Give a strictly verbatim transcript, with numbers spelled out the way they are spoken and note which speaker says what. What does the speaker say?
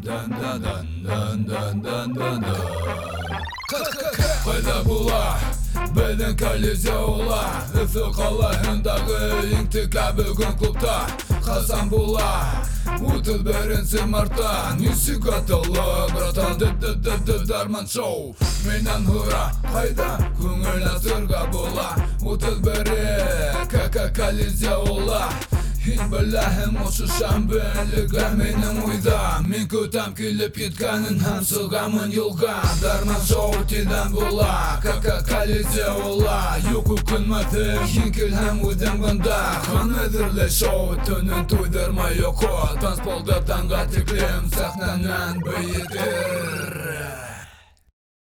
Speaker 1: Қайда була, біздің Колизеула, Үфі қалайындағы еңтіка бүгін клубта. Хасан була, отыз бірінші марта, Несік атылы, братан, ды-ды-ды-ды дарман шоу. Менен хура, қайда көңіл азырға була, отыз бірі ка-ка Колизеула. Хин біләхім осы шамбілігі менің ойда. Мен көтам келіп етканын һәм сылғамын елға. Дарман шоу тидан бола, ка-ка Колизеула. Юку күн маты, хин кел һәм өйдің бұнда. Хан өдірлі шоу, түнін тойдырмай око. Танцполда таңға теклем, сахнанан бейітір.